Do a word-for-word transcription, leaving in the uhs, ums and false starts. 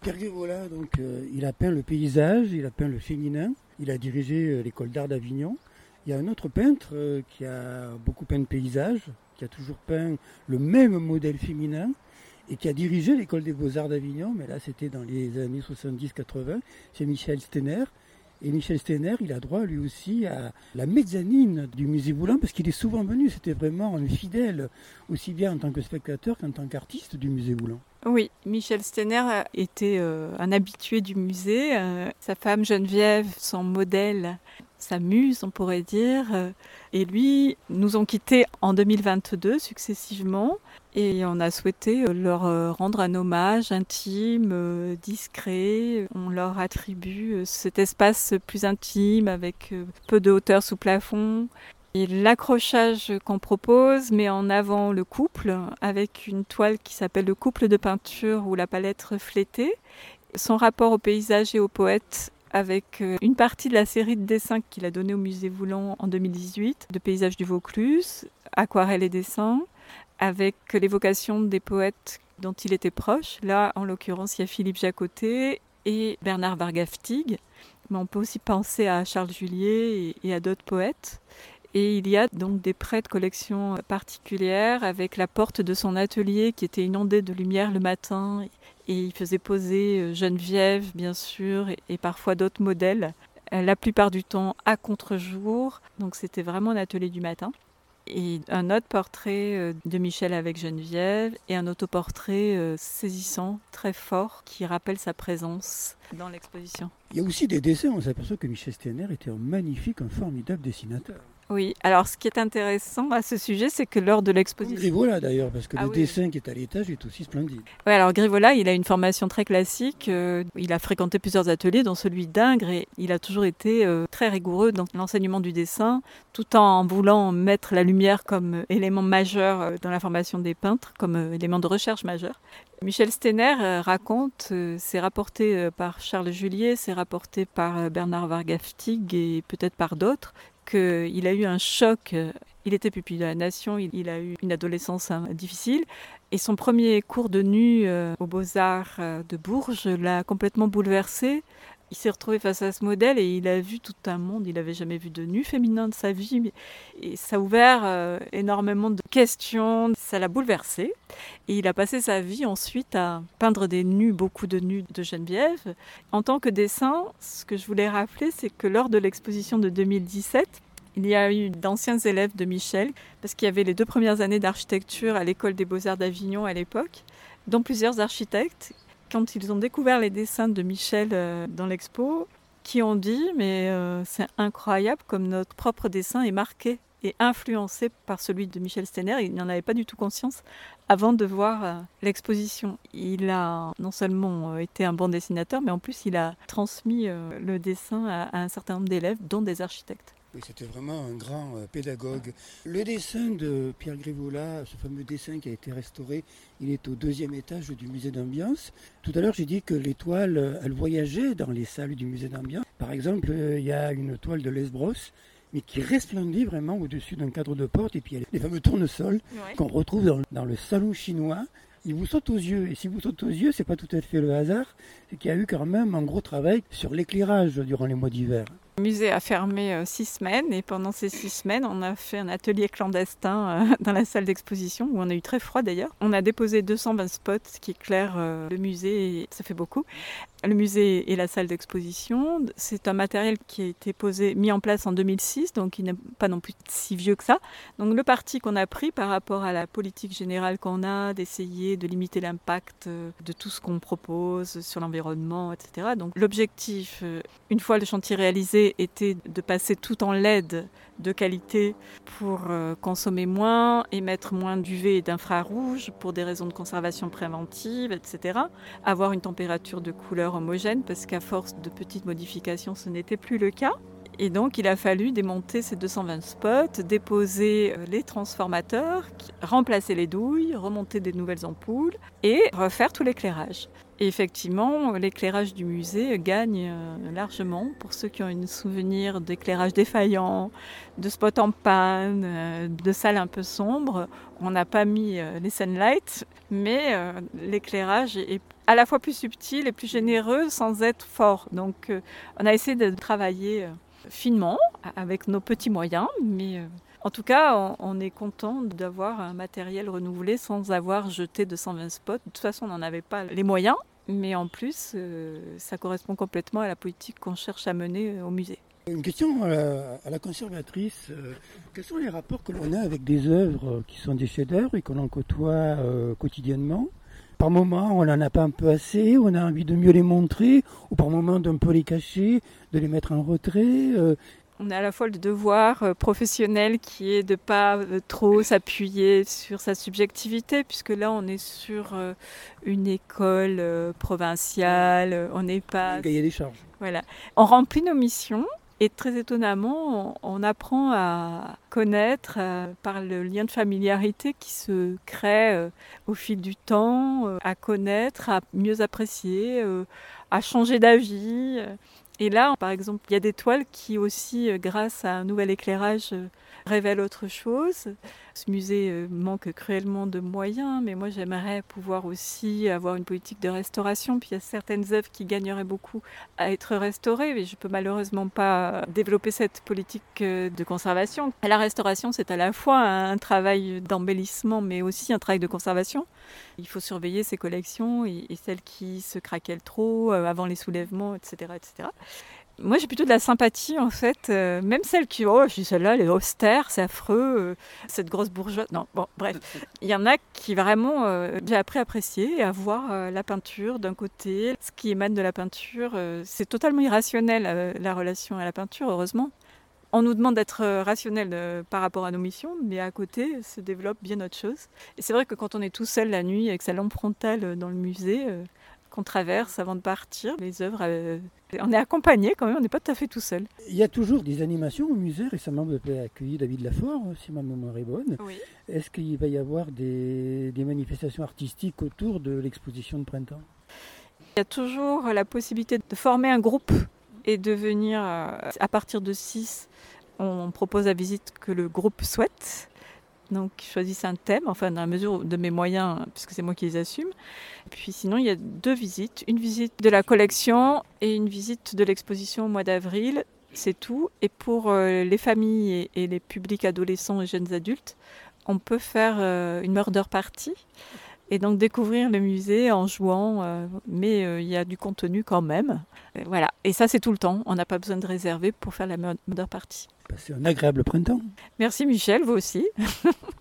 Pierre Grivola, donc, euh, il a peint le paysage, il a peint le féminin, il a dirigé euh, l'école d'art d'Avignon. Il y a un autre peintre euh, qui a beaucoup peint le paysage, qui a toujours peint le même modèle féminin et qui a dirigé l'école des beaux-arts d'Avignon, mais là c'était dans les années soixante-dix quatre-vingts, c'est Michel Steiner. Et Michel Steiner, il a droit lui aussi à la mezzanine du musée Boulan parce qu'il est souvent venu, c'était vraiment un fidèle, aussi bien en tant que spectateur qu'en tant qu'artiste du musée Boulan. Oui, Michel Steiner était euh, un habitué du musée. Euh, sa femme Geneviève, son modèle, sa muse, on pourrait dire. Euh, et lui, nous ont quittés en deux mille vingt-deux successivement. Et on a souhaité leur euh, rendre un hommage intime, euh, discret. On leur attribue euh, cet espace plus intime avec euh, peu de hauteur sous plafond. Et l'accrochage qu'on propose met en avant le couple avec une toile qui s'appelle le couple de peinture ou la palette reflétée. Son rapport au paysage et au poète avec une partie de la série de dessins qu'il a donné au musée Boulan en deux mille dix-huit, de paysages du Vaucluse, aquarelles et dessins, avec l'évocation des poètes dont il était proche. Là, en l'occurrence, il y a Philippe Jacotet et Bernard Varga-Ftig. Mais on peut aussi penser à Charles Julier et à d'autres poètes. Et il y a donc des prêts de collection particulières avec la porte de son atelier qui était inondée de lumière le matin. Et il faisait poser Geneviève, bien sûr, et, et parfois d'autres modèles, la plupart du temps à contre-jour. Donc c'était vraiment un atelier du matin. Et un autre portrait de Michel avec Geneviève et un autoportrait saisissant, très fort, qui rappelle sa présence dans l'exposition. Il y a aussi des dessins, on s'aperçoit que Michel Steiner était un magnifique, un formidable dessinateur. Oui, alors ce qui est intéressant à ce sujet, c'est que lors de l'exposition... Grivola d'ailleurs, parce que ah, le oui. dessin qui est à l'étage est aussi splendide. Oui, alors Grivola, il a une formation très classique, euh, il a fréquenté plusieurs ateliers, dont celui d'Ingres, et il a toujours été euh, très rigoureux dans l'enseignement du dessin, tout en voulant mettre la lumière comme élément majeur euh, dans la formation des peintres, comme euh, élément de recherche majeur. Michel Steiner euh, raconte, euh, c'est rapporté euh, par Charles Julier, c'est rapporté par euh, Bernard Varga-Ftig et peut-être par d'autres, qu'il a eu un choc. Il était pupille de la Nation, il a eu une adolescence hein, difficile. Et son premier cours de nu euh, aux Beaux-Arts euh, de Bourges l'a complètement bouleversé. Il s'est retrouvé face à ce modèle et il a vu tout un monde. Il n'avait jamais vu de nu féminin de sa vie. Et ça a ouvert euh, énormément de questions. Ça l'a bouleversé. Et il a passé sa vie ensuite à peindre des nus, beaucoup de nus de Geneviève. En tant que dessin, ce que je voulais rappeler, c'est que lors de l'exposition de deux mille dix-sept, il y a eu d'anciens élèves de Michel, parce qu'il y avait les deux premières années d'architecture à l'école des Beaux-Arts d'Avignon à l'époque, dont plusieurs architectes. Quand ils ont découvert les dessins de Michel euh, dans l'expo, qui ont dit « mais euh, c'est incroyable comme notre propre dessin est marqué et influencé par celui de Michel Steiner ». Il n'en avait pas du tout conscience avant de voir euh, l'exposition. Il a non seulement euh, été un bon dessinateur, mais en plus il a transmis euh, le dessin à, à un certain nombre d'élèves, dont des architectes. Oui, c'était vraiment un grand euh, pédagogue. Le dessin de Pierre Grivola, ce fameux dessin qui a été restauré, il est au deuxième étage du musée d'Ambiance. Tout à l'heure, j'ai dit que les toiles, elles voyageaient dans les salles du musée d'Ambiance. Par exemple, euh, il y a une toile de Lesbros, mais qui resplendit vraiment au-dessus d'un cadre de porte. Et puis il y a les fameux tournesols ouais. qu'on retrouve dans, dans le salon chinois. Il vous saute aux yeux. Et si vous saute aux yeux, c'est pas tout à fait le hasard. C'est qu'il y a eu quand même un gros travail sur l'éclairage durant les mois d'hiver. Le musée a fermé euh, six semaines et pendant ces six semaines, on a fait un atelier clandestin euh, dans la salle d'exposition où on a eu très froid d'ailleurs. On a déposé deux cent vingt spots qui éclairent euh, le musée et ça fait beaucoup. Le musée et la salle d'exposition, c'est un matériel qui a été posé, mis en place en deux mille six, donc il n'est pas non plus si vieux que ça. Donc le parti qu'on a pris par rapport à la politique générale qu'on a, d'essayer de limiter l'impact de tout ce qu'on propose sur l'environnement, et cetera. Donc l'objectif, une fois le chantier réalisé, était de passer tout en L E D de qualité pour euh, consommer moins, émettre moins d'U V et d'infrarouge pour des raisons de conservation préventive, et cetera. Avoir une température de couleur homogène parce qu'à force de petites modifications, ce n'était plus le cas. Et donc, il a fallu démonter ces deux cent vingt spots, déposer les transformateurs, remplacer les douilles, remonter des nouvelles ampoules et refaire tout l'éclairage. Et effectivement, l'éclairage du musée gagne largement pour ceux qui ont un souvenir d'éclairage défaillant, de spots en panne, de salles un peu sombres. On n'a pas mis les sunlights, mais l'éclairage est à la fois plus subtil et plus généreux sans être fort. Donc, on a essayé de travailler finement, avec nos petits moyens, mais euh, en tout cas, on, on est content d'avoir un matériel renouvelé sans avoir jeté deux cent vingt spots. De toute façon, on n'en avait pas les moyens, mais en plus, euh, ça correspond complètement à la politique qu'on cherche à mener au musée. Une question à la, à la conservatrice. Euh, quels sont les rapports que l'on a avec des œuvres qui sont des chefs-d'œuvre et que l'on côtoie euh, quotidiennement ? Par moment, on n'en a pas un peu assez, on a envie de mieux les montrer, ou par moment d'un peu les cacher, de les mettre en retrait. Euh. On a à la fois le devoir professionnel qui est de ne pas trop s'appuyer sur sa subjectivité, puisque là, on est sur une école provinciale, on n'est pas... Un cahier des charges. Voilà. On remplit nos missions. Et très étonnamment, on apprend à connaître euh, par le lien de familiarité qui se crée euh, au fil du temps, euh, à connaître, à mieux apprécier, euh, à changer d'avis. Et là, par exemple, il y a des toiles qui aussi, euh, grâce à un nouvel éclairage, euh, révèlent autre chose. Ce musée euh, manque cruellement de moyens, mais moi j'aimerais pouvoir aussi avoir une politique de restauration. Puis il y a certaines œuvres qui gagneraient beaucoup à être restaurées, mais je ne peux malheureusement pas développer cette politique de conservation. La restauration, c'est à la fois un travail d'embellissement, mais aussi un travail de conservation. Il faut surveiller ces collections et, et celles qui se craquellent trop euh, avant les soulèvements, et cetera, et cetera. Moi, j'ai plutôt de la sympathie, en fait. Euh, même celle qui, oh, je dis celle-là, elle est austère, c'est affreux, euh, cette grosse bourgeoise. Non, bon, bref. Il y en a qui vraiment, euh, j'ai appris à apprécier et à voir euh, la peinture d'un côté. Ce qui émane de la peinture, euh, c'est totalement irrationnel, euh, la relation à la peinture, heureusement. On nous demande d'être rationnel euh, par rapport à nos missions, mais à côté se développe bien autre chose. Et c'est vrai que quand on est tout seul la nuit avec sa lampe frontale dans le musée, euh, qu'on traverse avant de partir, les œuvres, euh, on est accompagné quand même, on n'est pas tout à fait tout seul. Il y a toujours des animations au musée. Récemment, vous avez accueilli David Lafort, si ma mémoire est bonne. Oui. Est-ce qu'il va y avoir des, des manifestations artistiques autour de l'exposition de printemps ? Il y a toujours la possibilité de former un groupe et de venir à partir de six. On propose la visite que le groupe souhaite. Donc, ils choisissent un thème, enfin, dans la mesure de mes moyens, puisque c'est moi qui les assume. Puis sinon, il y a deux visites. Une visite de la collection et une visite de l'exposition au mois d'avril. C'est tout. Et pour euh, les familles et, et les publics adolescents et jeunes adultes, on peut faire euh, une murder party. Et donc découvrir le musée en jouant, euh, mais euh, il y a du contenu quand même. Et voilà. Et ça, c'est tout le temps. On n'a pas besoin de réserver pour faire la murder party. C'est un agréable printemps. Merci Michel, vous aussi.